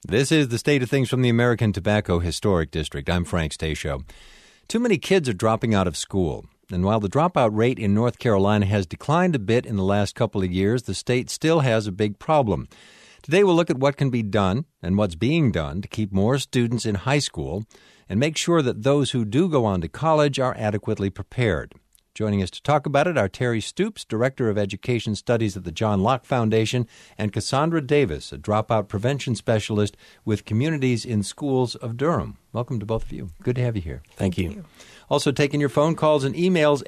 This is the State of Things from the American Tobacco Historic District. I'm Frank Stasio. Too many kids are dropping out of school. And while the dropout rate in North Carolina has declined a bit in the last couple of years, the state still has a big problem. Today we'll look at what can be done and what's being done to keep more students in high school and make sure that those who do go on to college are adequately prepared. Joining us to talk about it are Terry Stoops, Director of Education Studies at the John Locke Foundation, and Cassandra Davis, a dropout prevention specialist with Communities in Schools of Durham. Welcome to both of you. Good to have you here. Thank you. Also taking your phone calls and emails,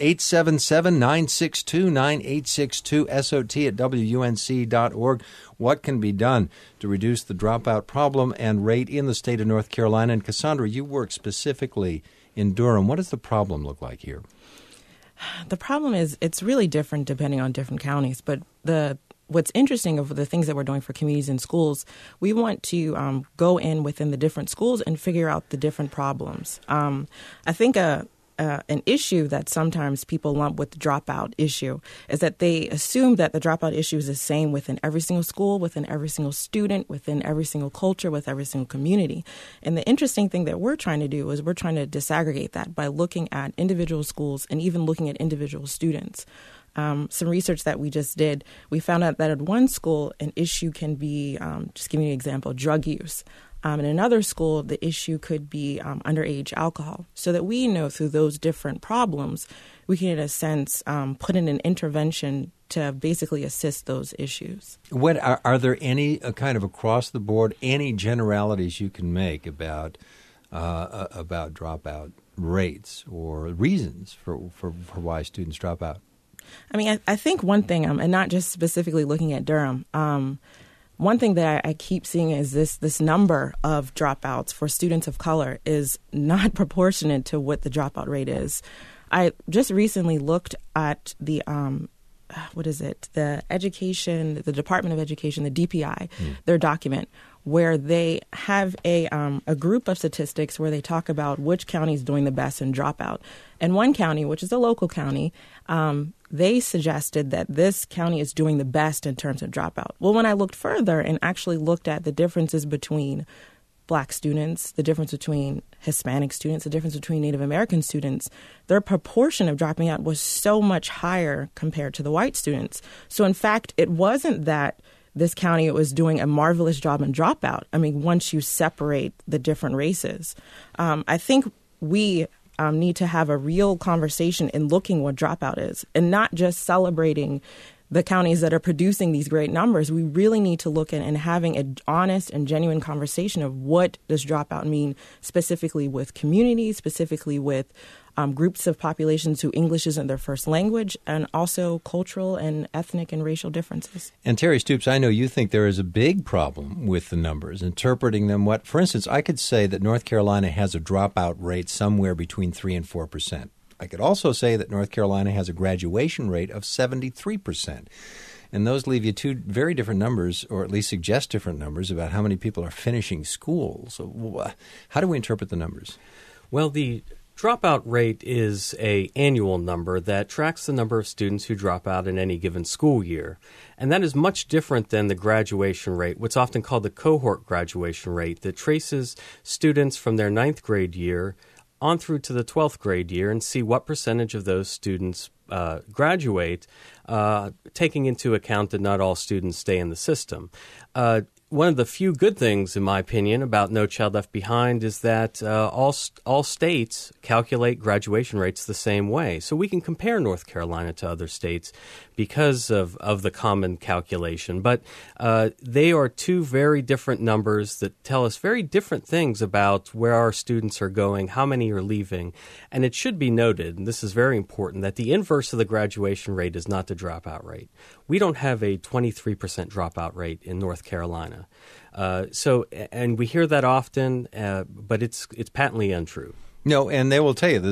877-962-9862, SOT@WUNC.org. What can be done to reduce the dropout problem and rate in the state of North Carolina? And Cassandra, you work specifically in Durham. What does the problem look like here? The problem is it's really different depending on different counties. But what's interesting of the things that we're doing for Communities in Schools, we want to go in within the different schools and figure out the different problems. I think an issue that sometimes people lump with the dropout issue is that they assume that the dropout issue is the same within every single school, within every single student, within every single culture, with every single community. And the interesting thing that we're trying to do is we're trying to disaggregate that by looking at individual schools and even looking at individual students. Some research that we just did, we found out that at one school, an issue can be, just giving you an example, drug use. In another school, the issue could be underage alcohol. So that we know through those different problems, we can, in a sense, put in an intervention to basically assist those issues. What are there any kind of across the board, any generalities you can make about dropout rates or reasons for why students drop out? I mean, I think one thing, and not just specifically looking at Durham, one thing that I keep seeing is this number of dropouts for students of color is not proportionate to what the dropout rate is. I just recently looked at the the Department of Education, the DPI, their document, where they have a group of statistics where they talk about which county is doing the best in dropout. And one county, which is a local county, they suggested that this county is doing the best in terms of dropout. Well, when I looked further and actually looked at the differences between Black students, the difference between Hispanic students, the difference between Native American students, their proportion of dropping out was so much higher compared to the white students. So, in fact, it wasn't that this county was doing a marvelous job in dropout. I mean, once you separate the different races, I think we need to have a real conversation in looking what dropout is and not just celebrating the counties that are producing these great numbers. We really need to look at and having an honest and genuine conversation of what does dropout mean specifically with communities, specifically with groups of populations who English isn't their first language, and also cultural and ethnic and racial differences. And Terry Stoops, I know you think there is a big problem with the numbers, interpreting them. For instance, I could say that North Carolina has a dropout rate somewhere between 3 and 4%. I could also say that North Carolina has a graduation rate of 73%. And those leave you two very different numbers, or at least suggest different numbers, about how many people are finishing school. So how do we interpret the numbers? Well, the dropout rate is an annual number that tracks the number of students who drop out in any given school year. And that is much different than the graduation rate, what's often called the cohort graduation rate, that traces students from their 9th grade year on through to the 12th grade year and see what percentage of those students graduate, taking into account that not all students stay in the system. One of the few good things, in my opinion, about No Child Left Behind is that all states calculate graduation rates the same way. So we can compare North Carolina to other states because of the common calculation. But they are two very different numbers that tell us very different things about where our students are going, how many are leaving. And it should be noted, and this is very important, that the inverse of the graduation rate is not the dropout rate. We don't have a 23% dropout rate in North Carolina. And we hear that often, but it's patently untrue. No, and they will tell you,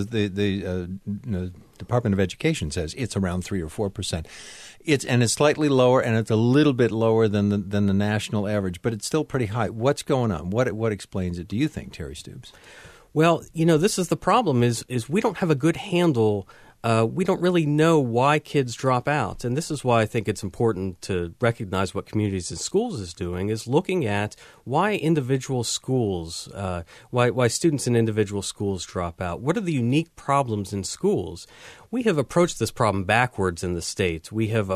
the Department of Education says it's around 3 or 4%. It's slightly lower, and it's a little bit lower than the national average, but it's still pretty high. What's going on? What explains it, do you think, Terry Stoops? Well, this is the problem is we don't have a good handle we don't really know why kids drop out. And this is why I think it's important to recognize what Communities in Schools is doing, is looking at why individual schools, why students in individual schools drop out. What are the unique problems in schools? We have approached this problem backwards in the state. We have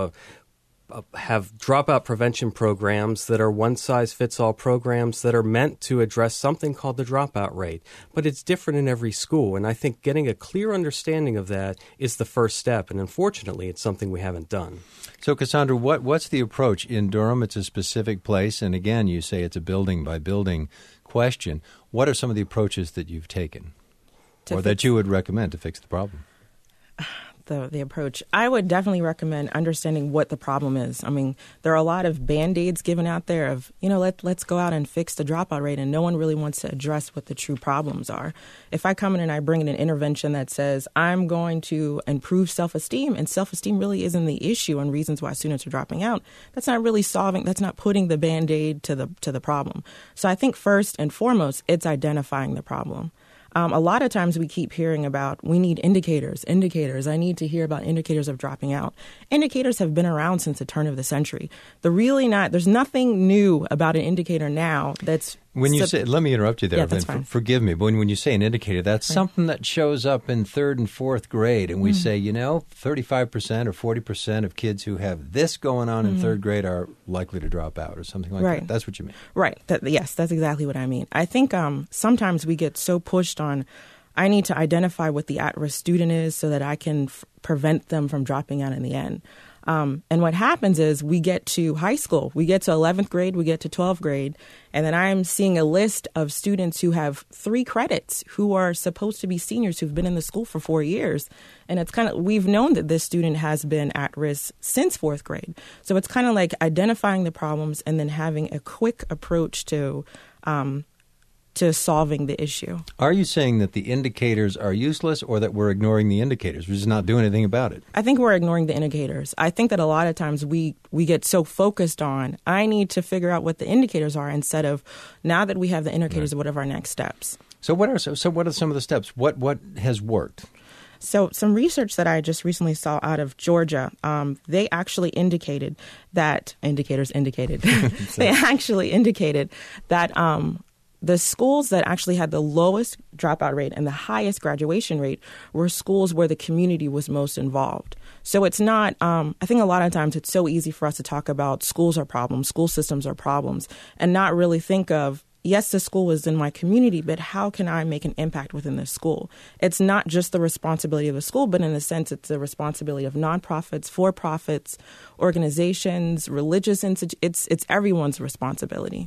dropout prevention programs that are one-size-fits-all programs that are meant to address something called the dropout rate. But it's different in every school, and I think getting a clear understanding of that is the first step, and unfortunately, it's something we haven't done. So, Cassandra, what's the approach? In Durham, it's a specific place, and again, you say it's a building-by-building question. What are some of the approaches that you've taken or that you would recommend to fix the problem? The approach. I would definitely recommend understanding what the problem is. I mean, there are a lot of Band-Aids given out there of, let's go out and fix the dropout rate, and no one really wants to address what the true problems are. If I come in and I bring in an intervention that says, I'm going to improve self-esteem, and self-esteem really isn't the issue and reasons why students are dropping out, that's not really that's not putting the Band-Aid to the problem. So I think first and foremost, it's identifying the problem. A lot of times we keep hearing about we need indicators. I need to hear about indicators of dropping out. Indicators have been around since the turn of the century. There's nothing new about an indicator now that's... When you say, let me interrupt you there. Yeah, that's fine. Forgive me, but when you say an indicator, that's right. Something that shows up in third and fourth grade, and we say, 35% or 40% of kids who have this going on in third grade are likely to drop out, or something like that. That's what you mean, right? Yes, that's exactly what I mean. I think sometimes we get so pushed on. I need to identify what the at-risk student is so that I can prevent them from dropping out in the end. And what happens is we get to high school, we get to 11th grade, we get to 12th grade, and then I'm seeing a list of students who have 3 credits who are supposed to be seniors who've been in the school for 4 years. And it's we've known that this student has been at risk since 4th grade. So it's kind of like identifying the problems and then having a quick approach to solving the issue. Are you saying that the indicators are useless or that we're ignoring the indicators? We're just not doing anything about it? I think we're ignoring the indicators. I think that a lot of times we get so focused on, I need to figure out what the indicators are instead of, now that we have the indicators, what are our next steps? So what are some of the steps? What has worked? So some research that I just recently saw out of Georgia, they actually indicated that the schools that actually had the lowest dropout rate and the highest graduation rate were schools where the community was most involved. So it's not, I think a lot of times it's so easy for us to talk about schools are problems, school systems are problems, and not really think of, yes, the school is in my community, but how can I make an impact within the school? It's not just the responsibility of the school, but in a sense, it's the responsibility of nonprofits, for-profits, organizations, religious institutions. It's everyone's responsibility.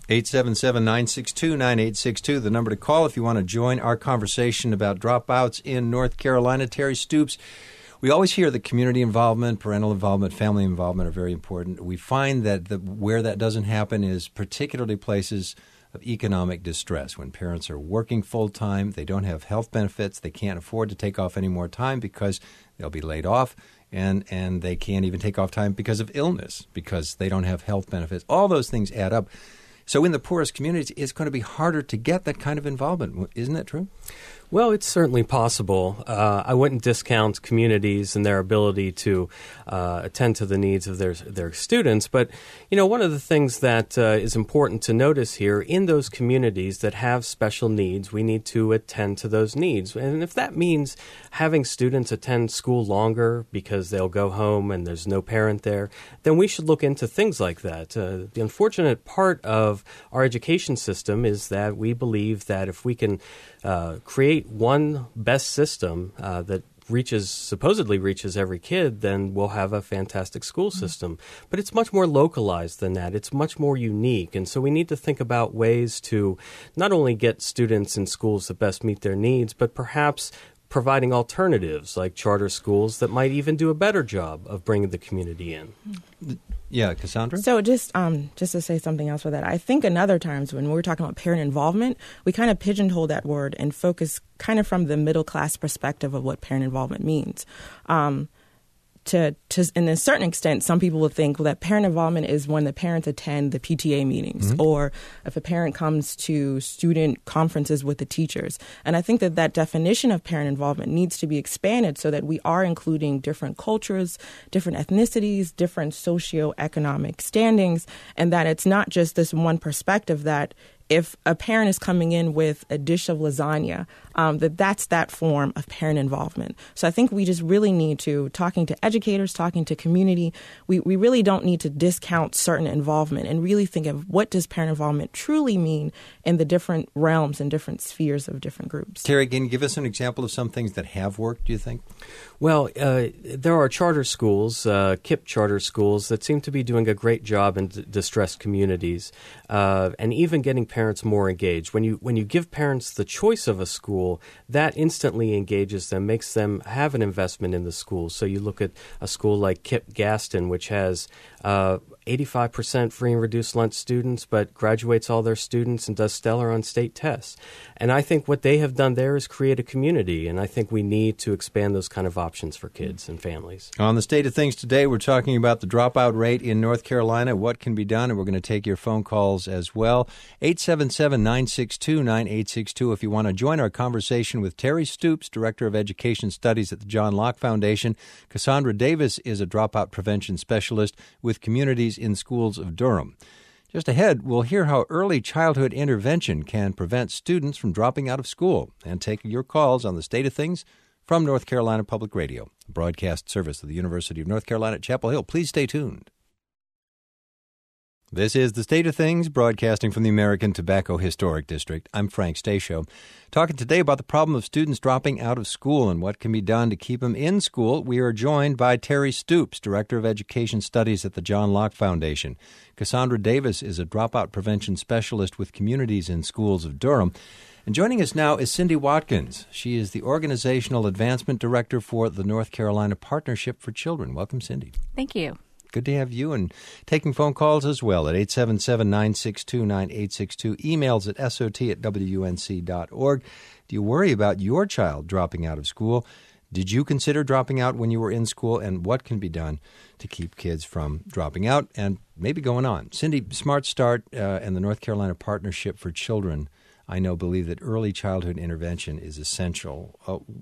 877-962-9862, the number to call if you want to join our conversation about dropouts in North Carolina. Terry Stoops. We always hear that community involvement, parental involvement, family involvement are very important. We find that where that doesn't happen is particularly places of economic distress, when parents are working full-time, they don't have health benefits, they can't afford to take off any more time because they'll be laid off, and they can't even take off time because of illness, because they don't have health benefits. All those things add up. So in the poorest communities, it's going to be harder to get that kind of involvement. Isn't that true? Well, it's certainly possible. I wouldn't discount communities and their ability to attend to the needs of their students. But, one of the things that is important to notice here, in those communities that have special needs, we need to attend to those needs. And if that means having students attend school longer because they'll go home and there's no parent there, then we should look into things like that. The unfortunate part of our education system is that we believe that if we can create one best system that supposedly reaches every kid, then we'll have a fantastic school system. But it's much more localized than that. It's much more unique. And so we need to think about ways to not only get students in schools that best meet their needs, but perhaps providing alternatives like charter schools that might even do a better job of bringing the community in. Yeah, Cassandra? So just to say something else with that, I think in other times when we're talking about parent involvement, we kind of pigeonhole that word and focus kind of from the middle class perspective of what parent involvement means. to in a certain extent, some people will think, well, that parent involvement is when the parents attend the PTA meetings, or if a parent comes to student conferences with the teachers. And I think that definition of parent involvement needs to be expanded so that we are including different cultures, different ethnicities, different socioeconomic standings, and that it's not just this one perspective that if a parent is coming in with a dish of lasagna, that's that form of parent involvement. So I think we just really need to, talking to educators, talking to community, we really don't need to discount certain involvement and really think of what does parent involvement truly mean in the different realms and different spheres of different groups. Terry, can you give us an example of some things that have worked, do you think? Well, there are charter schools, KIPP charter schools, that seem to be doing a great job in distressed communities, and even getting parents more engaged. When you give parents the choice of a school, that instantly engages them, makes them have an investment in the school. So you look at a school like KIPP Gaston, which has 85% free and reduced lunch students, but graduates all their students and does stellar on state tests. And I think what they have done there is create a community, and I think we need to expand those kind of options for kids and families. On the State of Things today, we're talking about the dropout rate in North Carolina, what can be done, and we're going to take your phone calls as well. 877-962-9862 if you want to join our conversation with Terry Stoops, Director of Education Studies at the John Locke Foundation. Cassandra Davis is a dropout prevention specialist with Communities in Schools of Durham. Just ahead, we'll hear how early childhood intervention can prevent students from dropping out of school, and take your calls on the State of Things from North Carolina Public Radio, a broadcast service of the University of North Carolina at Chapel Hill. Please stay tuned. This is The State of Things, broadcasting from the American Tobacco Historic District. I'm Frank Stasio. Talking today about the problem of students dropping out of school and what can be done to keep them in school. We are joined by Terry Stoops, Director of Education Studies at the John Locke Foundation. Cassandra Davis is a dropout prevention specialist with Communities in Schools of Durham. And joining us now is Cindy Watkins. She is the Organizational Advancement Director for the North Carolina Partnership for Children. Welcome, Cindy. Thank you. Good to have you, and taking phone calls as well at 877-962-9862, emails at sot@wnc.org. Do you worry about your child dropping out of school? Did you consider dropping out when you were in school, and what can be done to keep kids from dropping out and maybe going on? Cindy, Smart Start and the North Carolina Partnership for Children, I know, believe that early childhood intervention is essential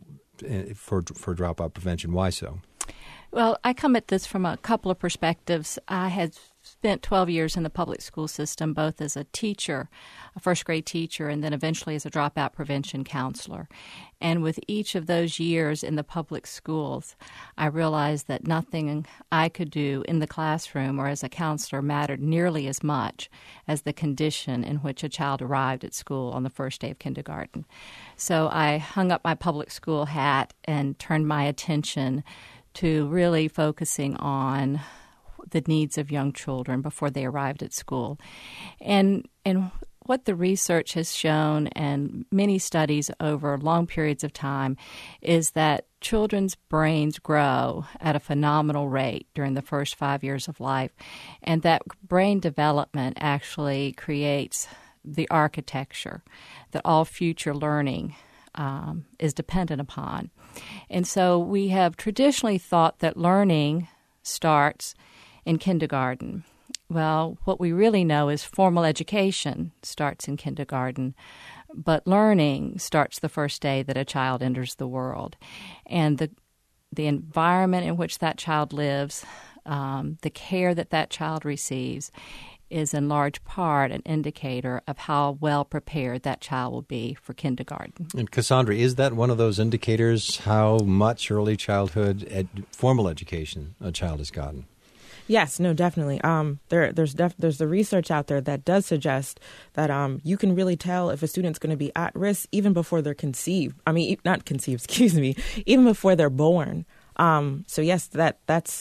for dropout prevention. Why so? Well, I come at this from a couple of perspectives. I had spent 12 years in the public school system, both as a teacher, a first-grade teacher, and then eventually as a dropout prevention counselor. And with each of those years in the public schools, I realized that nothing I could do in the classroom or as a counselor mattered nearly as much as the condition in which a child arrived at school on the first day of kindergarten. So I hung up my public school hat and turned my attention to really focusing on the needs of young children before they arrived at school. And what the research has shown, and many studies over long periods of time, is that children's brains grow at a phenomenal rate during the first 5 years of life, and that brain development actually creates the architecture that all future learning is dependent upon. And so we have traditionally thought that learning starts in kindergarten. Well, what we really know is formal education starts in kindergarten, but learning starts the first day that a child enters the world. And the environment in which that child lives, the care that child receives, is in large part an indicator of how well prepared that child will be for kindergarten. And Cassandra, is that one of those indicators how much early childhood formal education a child has gotten? Yes, no, definitely. There's the research out there that does suggest that you can really tell if a student's going to be at risk even before they're conceived. I mean, not conceived, excuse me, even before they're born. So yes, that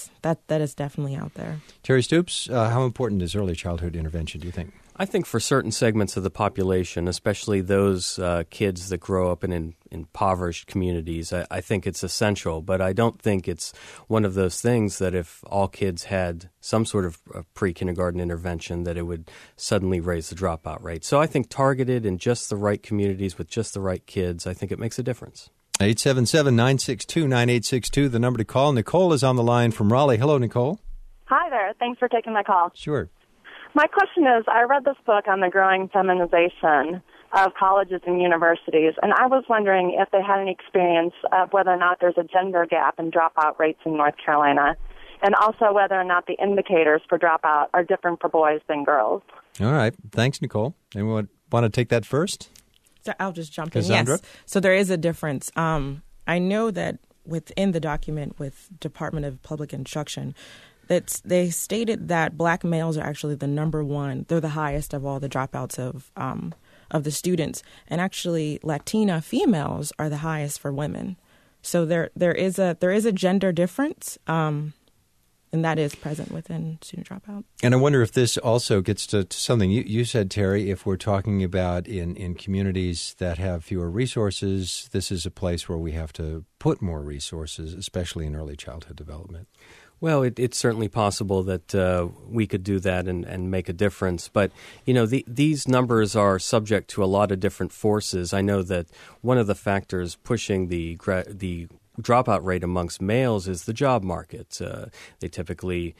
is definitely out there. Terry Stoops, how important is early childhood intervention, do you think? I think for certain segments of the population, especially those kids that grow up in impoverished communities, I think it's essential. But I don't think it's one of those things that if all kids had some sort of pre-kindergarten intervention, that it would suddenly raise the dropout rate. So I think targeted in just the right communities with just the right kids, I think it makes a difference. 877-962-9862, the number to call. Nicole is on the line from Raleigh. Hello, Nicole. Hi there. Thanks for taking my call. Sure. My question is, I read this book on the growing feminization of colleges and universities, and I was wondering if they had any experience of whether or not there's a gender gap in dropout rates in North Carolina, and also whether or not the indicators for dropout are different for boys than girls. All right. Thanks, Nicole. Anyone want to take that first? So I'll just jump Cassandra? in. Yes. So there is a difference. I know that within the document with Department of Public Instruction, that they stated that black males are actually the number one. They're the highest of all the dropouts of the students, and actually Latina females are the highest for women. So there is a gender difference, and that is present within student dropout. And I wonder if this also gets to something you said, Terry. If we're talking about in communities that have fewer resources, this is a place where we have to put more resources, especially in early childhood development. Well, it's certainly possible that we could do that and make a difference. But, these numbers are subject to a lot of different forces. I know that one of the factors pushing the dropout rate amongst males is the job market. They typically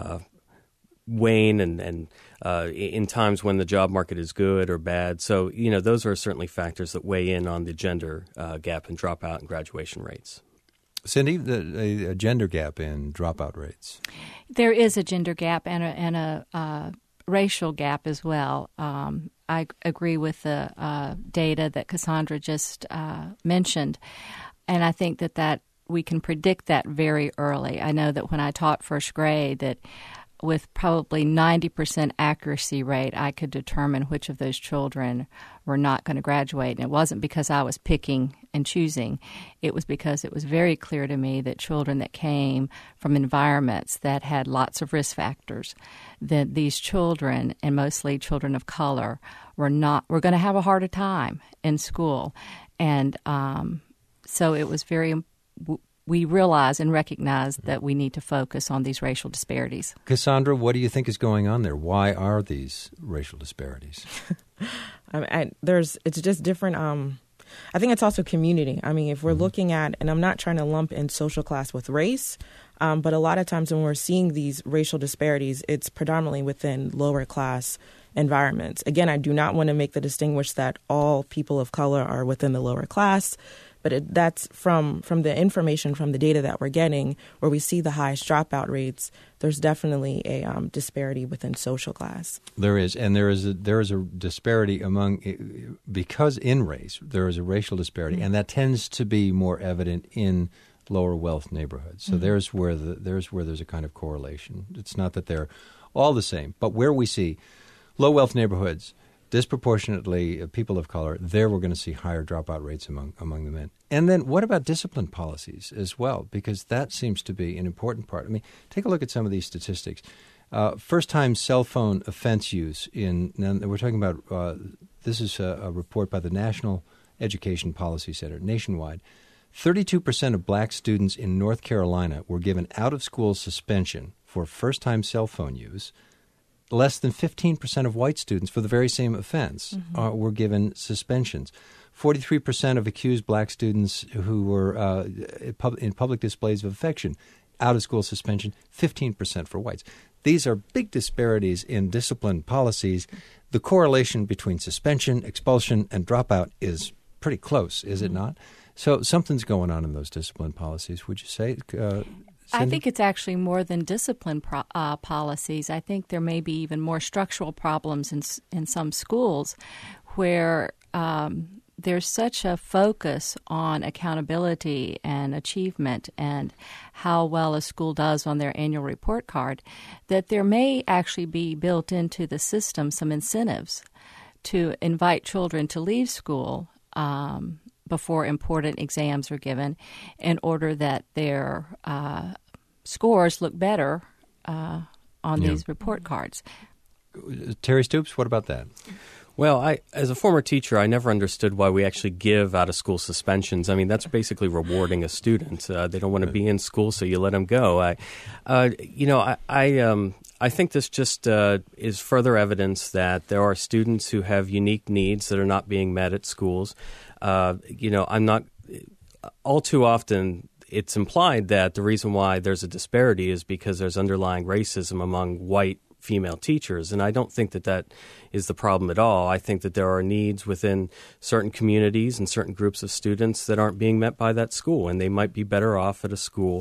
wane and in times when the job market is good or bad. So, those are certainly factors that weigh in on the gender gap in dropout and graduation rates. Cindy, a gender gap in dropout rates. There is a gender gap and a racial gap as well. I agree with the data that Cassandra just mentioned, and I think that we can predict that very early. I know that when I taught first grade, that with probably 90% accuracy rate, I could determine which of those children were not going to graduate. And it wasn't because I was picking and choosing. It was because it was very clear to me that children that came from environments that had lots of risk factors, that these children, and mostly children of color, were going to have a harder time in school. And so it was we realize and recognize that we need to focus on these racial disparities. Cassandra, what do you think is going on there? Why are these racial disparities? It's just different. I think it's also community. I mean, if we're looking at, and I'm not trying to lump in social class with race, but a lot of times when we're seeing these racial disparities, it's predominantly within lower class environments. Again, I do not want to make the distinguish that all people of color are within the lower class. But that's from the information, from the data that we're getting, where we see the highest dropout rates. There's definitely a disparity within social class. There is, and there is a disparity because in race there is a racial disparity, and that tends to be more evident in lower wealth neighborhoods. So there's where there's a kind of correlation. It's not that they're all the same, but where we see low wealth neighborhoods, disproportionately people of color, there we're going to see higher dropout rates among the men. And then what about discipline policies as well? Because that seems to be an important part. I mean, take a look at some of these statistics. First-time cell phone offense use we're talking about, this is a report by the National Education Policy Center, nationwide. 32% of black students in North Carolina were given out-of-school suspension for first-time cell phone use. Less than 15% of white students for the very same offense were given suspensions. 43% of accused black students who were in public displays of affection, out-of-school suspension, 15% for whites. These are big disparities in discipline policies. The correlation between suspension, expulsion, and dropout is pretty close, is it not? So something's going on in those discipline policies, would you say? I think it's actually more than discipline policies. I think there may be even more structural problems in some schools where there's such a focus on accountability and achievement and how well a school does on their annual report card that there may actually be built into the system some incentives to invite children to leave school before important exams are given in order that their scores look better on these report cards. Terry Stoops, what about that? Well, as a former teacher, I never understood why we actually give out-of-school suspensions. I mean, that's basically rewarding a student. They don't want to be in school, so you let them go. I think this just is further evidence that there are students who have unique needs that are not being met at schools. I'm not all too often it's implied that the reason why there's a disparity is because there's underlying racism among white female teachers, and I don't think that that is the problem at all. I think that there are needs within certain communities and certain groups of students that aren't being met by that school, and they might be better off at a school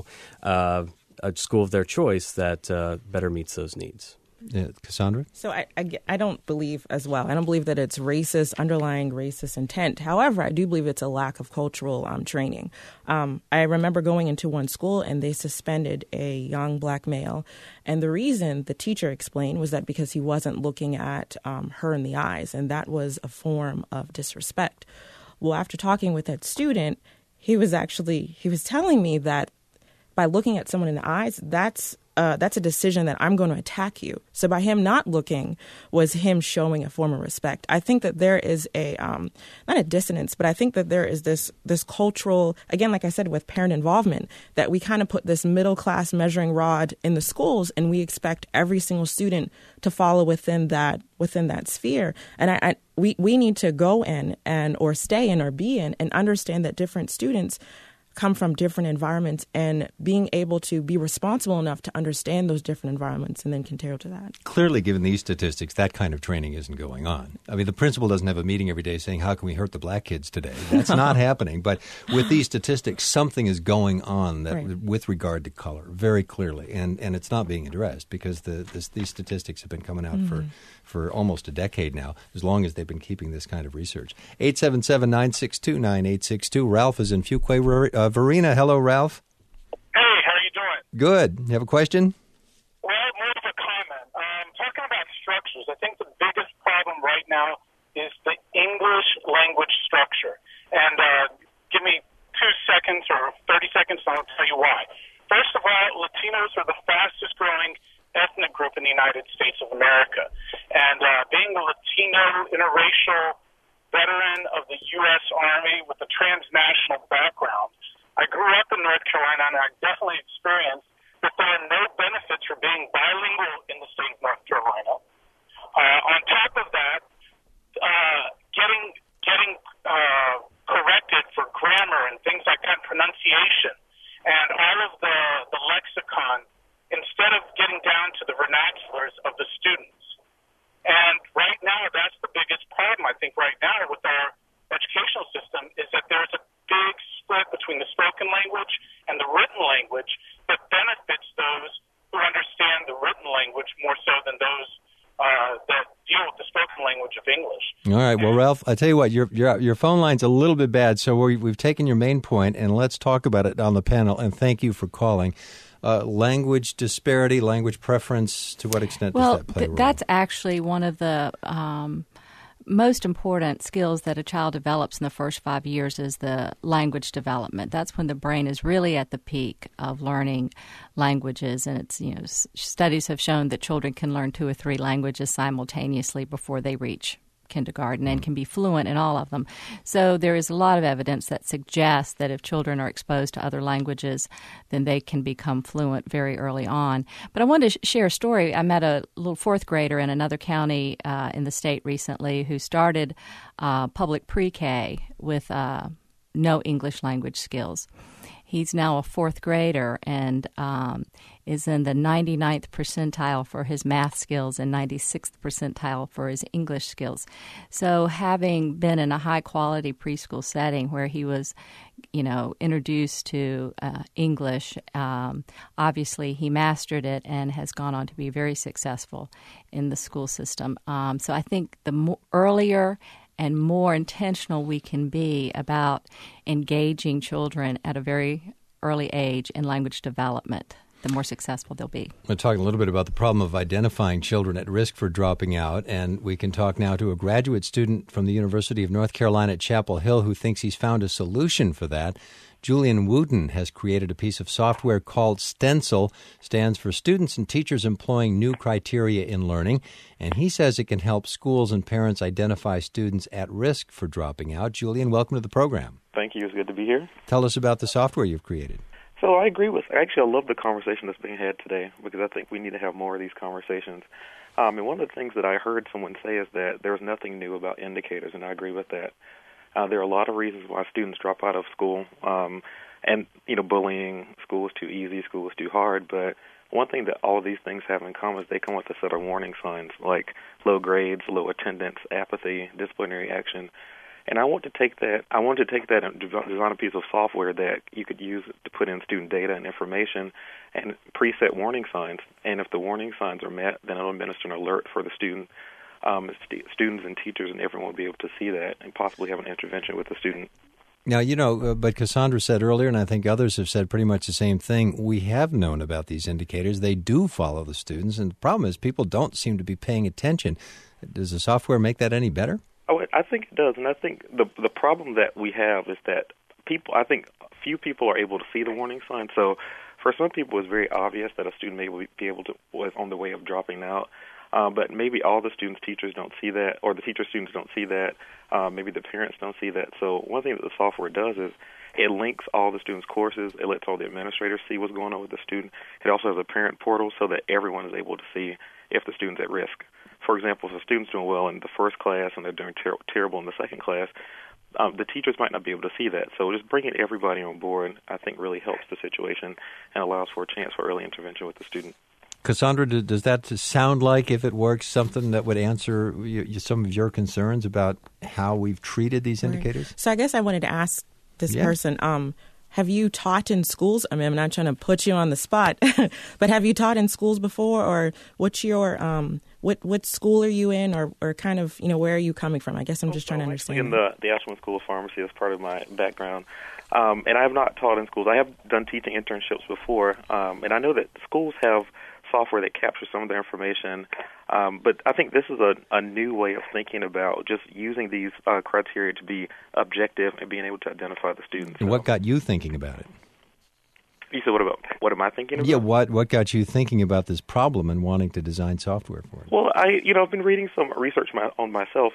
of their choice that better meets those needs. Cassandra? So I don't believe as well. I don't believe that it's underlying racist intent. However, I do believe it's a lack of cultural training. I remember going into one school and they suspended a young black male. And the reason the teacher explained was that because he wasn't looking at her in the eyes, and that was a form of disrespect. Well, after talking with that student, he was telling me that by looking at someone in the eyes, that's a decision that I'm going to attack you. So by him not looking was him showing a form of respect. I think that there is not a dissonance, but I think that there is this cultural, again, like I said, with parent involvement, that we kind of put this middle class measuring rod in the schools, and we expect every single student to follow within that sphere. And we need to go in or stay in or be in and understand that different students come from different environments, and being able to be responsible enough to understand those different environments and then control to that. Clearly, given these statistics, that kind of training isn't going on. I mean, the principal doesn't have a meeting every day saying, how can we hurt the black kids today? That's not happening. But with these statistics, something is going on with regard to color, very clearly. And it's not being addressed because these statistics have been coming out for almost a decade now, as long as they've been keeping this kind of research. 877-962-9862. Ralph is in Fuquay, Varina. Hello, Ralph. Hey, how are you doing? Good. You have a question? Well, more of a comment. Talking about structures, I think the biggest problem right now is the English language structure. And give me 2 seconds or 30 seconds and I'll tell you why. First of all, Latinos are the fastest growing ethnic group in the United States of America. And being a Latino interracial veteran of the U.S. Army with a transnational background, I grew up in North Carolina, and I definitely experienced that there are no benefits for being bilingual in the state of North Carolina. On top of that, getting corrected for grammar and things like that, pronunciation, and all of the lexicon, instead of getting down to the vernaculars of the students. And right now, that's the biggest problem, I think, right now with our educational system, is that there's a big split between the spoken language and the written language that benefits those who understand the written language more so than those that deal with the spoken language of English. All right. Well, Ralph, I tell you what, your phone line's a little bit bad, so we've taken your main point, and let's talk about it on the panel, and thank you for calling. Language disparity, language preference, to what extent does that play a role? That's actually one of the most important skills that a child develops in the first 5 years is the language development. That's when the brain is really at the peak of learning languages, and it's studies have shown that children can learn 2 or 3 languages simultaneously before they reach kindergarten and can be fluent in all of them. So there is a lot of evidence that suggests that if children are exposed to other languages, then they can become fluent very early on. But I wanted to share a story. I met a little 4th grader in another county in the state recently who started public pre-K with no English language skills. He's now a 4th grader and is in the 99th percentile for his math skills and 96th percentile for his English skills. So having been in a high-quality preschool setting where he was, introduced to English, obviously he mastered it and has gone on to be very successful in the school system. So I think the earlier and more intentional we can be about engaging children at a very early age in language development, the more successful they'll be. We're talking a little bit about the problem of identifying children at risk for dropping out, and we can talk now to a graduate student from the University of North Carolina at Chapel Hill who thinks he's found a solution for that. Julian Wooten has created a piece of software called Stencil, stands for Students and Teachers Employing New Criteria in Learning, and he says it can help schools and parents identify students at risk for dropping out. Julian, welcome to the program. Thank you. It's good to be here. Tell us about the software you've created. So I agree with, I love the conversation that's being had today because I think we need to have more of these conversations. And one of the things that I heard someone say is that there's nothing new about indicators, and I agree with that. There are a lot of reasons why students drop out of school, and bullying, school is too easy, school is too hard. But one thing that all of these things have in common is they come with a set of warning signs like low grades, low attendance, apathy, disciplinary action. And I wanted to take that and design a piece of software that you could use to put in student data and information and preset warning signs. And if the warning signs are met, then it'll administer an alert for the student. Students and teachers and everyone will be able to see that and possibly have an intervention with the student. Now, but Cassandra said earlier, and I think others have said pretty much the same thing, we have known about these indicators. They do follow the students, and the problem is people don't seem to be paying attention. Does the software make that any better? Oh, I think it does, and I think the problem that we have is that few people are able to see the warning signs. So for some people, it's very obvious that a student may be able to was on the way of dropping out. But maybe all the teachers don't see that, or the students don't see that. Maybe the parents don't see that. So one thing that the software does is it links all the students' courses. It lets all the administrators see what's going on with the student. It also has a parent portal so that everyone is able to see if the student's at risk. For example, if a student's doing well in the first class and they're doing terrible in the second class, the teachers might not be able to see that. So just bringing everybody on board, I think, really helps the situation and allows for a chance for early intervention with the student. Cassandra, does that sound like, if it works, something that would answer some of your concerns about how we've treated these indicators? So I guess I wanted to ask this person, have you taught in schools? I mean, I'm not trying to put you on the spot, but have you taught in schools before, or what's your what school are you in, or kind of, where are you coming from? I guess I'm just trying to understand. In the Ashland School of Pharmacy as part of my background. And I have not taught in schools. I have done teaching internships before, and I know that schools have software that captures some of their information, but I think this is a new way of thinking about just using these criteria to be objective and being able to identify the students. And what got you thinking about it? You said, what am I thinking about? Yeah, what got you thinking about this problem and wanting to design software for it? Well, I've been reading some research on myself.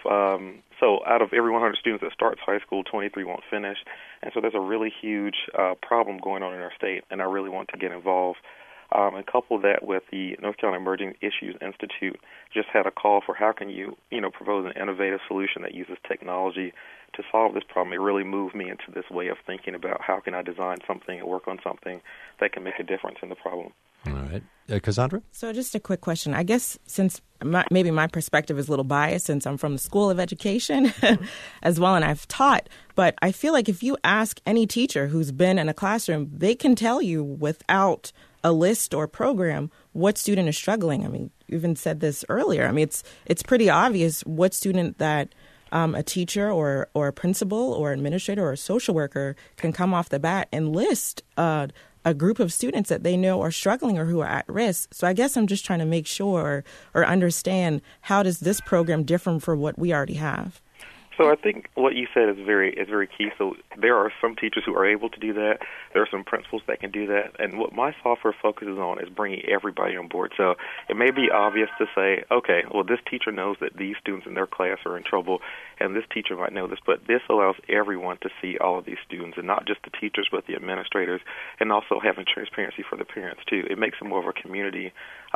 So out of every 100 students that starts high school, 23 won't finish, and so there's a really huge problem going on in our state, and I really want to get involved. And couple that with the North Carolina Emerging Issues Institute, just had a call for how can you, propose an innovative solution that uses technology to solve this problem. It really moved me into this way of thinking about how can I design something and work on something that can make a difference in the problem. All right. Cassandra? So just a quick question. I guess since maybe my perspective is a little biased since I'm from the School of Education as well, and I've taught, but I feel like if you ask any teacher who's been in a classroom, they can tell you without a list or program what student is struggling. I mean, you even said this earlier. I mean, it's pretty obvious what student that a teacher or a principal or administrator or a social worker can come off the bat and list a group of students that they know are struggling or who are at risk. So I guess I'm just trying to make sure or understand, how does this program differ from what we already have? So I think what you said is very key. So there are some teachers who are able to do that. There are some principals that can do that. And what my software focuses on is bringing everybody on board. So it may be obvious to say, okay, well, this teacher knows that these students in their class are in trouble, and this teacher might know this. But this allows everyone to see all of these students, and not just the teachers, but the administrators, and also having transparency for the parents, too. It makes it more of a community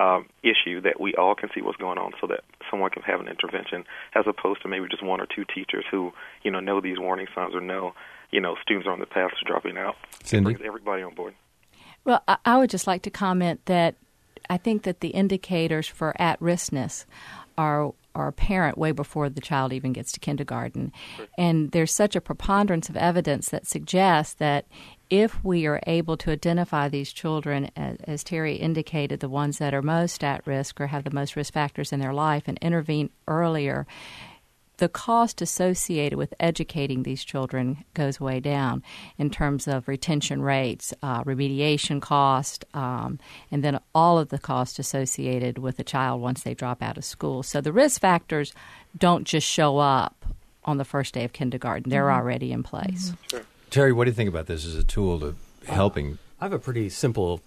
issue that we all can see what's going on so that someone can have an intervention, as opposed to maybe just one or two teachers who, know these warning signs or know, students are on the path to dropping out. Cindy? It brings everybody on board. Well, I would just like to comment that I think that the indicators for at-riskness are apparent way before the child even gets to kindergarten. Sure. And there's such a preponderance of evidence that suggests that if we are able to identify these children, as Terry indicated, the ones that are most at risk or have the most risk factors in their life, and intervene earlier, the cost associated with educating these children goes way down in terms of retention rates, remediation cost, and then all of the costs associated with a child once they drop out of school. So the risk factors don't just show up on the first day of kindergarten. They're already in place. Sure. Terry, what do you think about this as a tool to helping? I have a pretty simple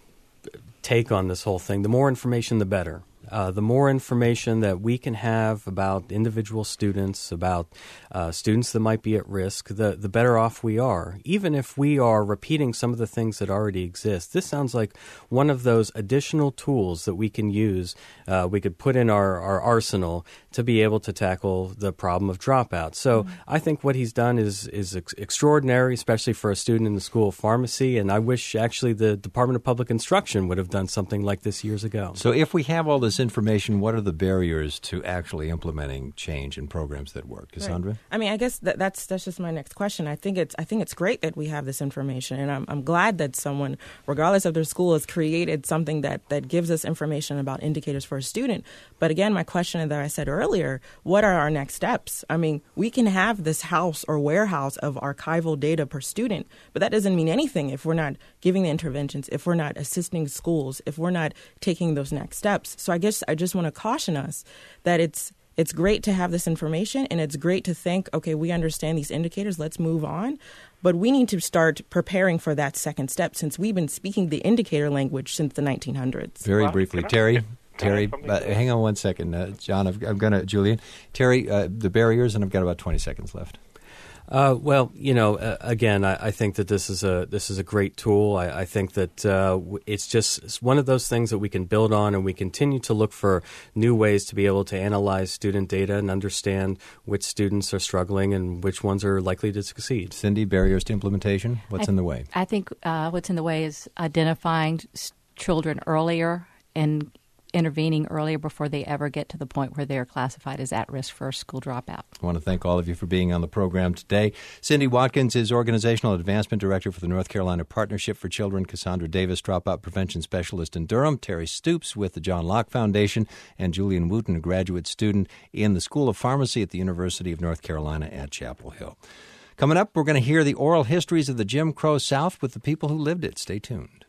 take on this whole thing. The more information, the better. The more information that we can have about individual students, about students that might be at risk, the better off we are. Even if we are repeating some of the things that already exist, this sounds like one of those additional tools that we can use, we could put in our arsenal to be able to tackle the problem of dropout. So I think what he's done is extraordinary, especially for a student in the School of Pharmacy, and I wish actually the Department of Public Instruction would have done something like this years ago. So if we have all this information, what are the barriers to actually implementing change in programs that work? Cassandra? Right. I mean, I guess that's just my next question. I think it's great that we have this information, and I'm glad that someone, regardless of their school, has created something that gives us information about indicators for a student. But again, my question that I said earlier, what are our next steps? I mean, we can have this house or warehouse of archival data per student, but that doesn't mean anything if we're not giving the interventions, if we're not assisting schools, if we're not taking those next steps. So I guess I just want to caution us that it's great to have this information, and it's great to think, okay, we understand these indicators, let's move on. But we need to start preparing for that second step, since we've been speaking the indicator language since the 1900s. Very briefly, Terry, hang on one second. John, I'm going to, Julian. Terry, the barriers, and I've got about 20 seconds left. Well, again, I think that this is a great tool. I think that it's one of those things that we can build on, and we continue to look for new ways to be able to analyze student data and understand which students are struggling and which ones are likely to succeed. Cindy, barriers to implementation? What's in the way? I think what's in the way is identifying children earlier and intervening earlier before they ever get to the point where they're classified as at-risk for school dropout. I want to thank all of you for being on the program today. Cindy Watkins is Organizational Advancement Director for the North Carolina Partnership for Children. Cassandra Davis, Dropout Prevention Specialist in Durham. Terry Stoops with the John Locke Foundation. And Julian Wooten, a graduate student in the School of Pharmacy at the University of North Carolina at Chapel Hill. Coming up, we're going to hear the oral histories of the Jim Crow South with the people who lived it. Stay tuned.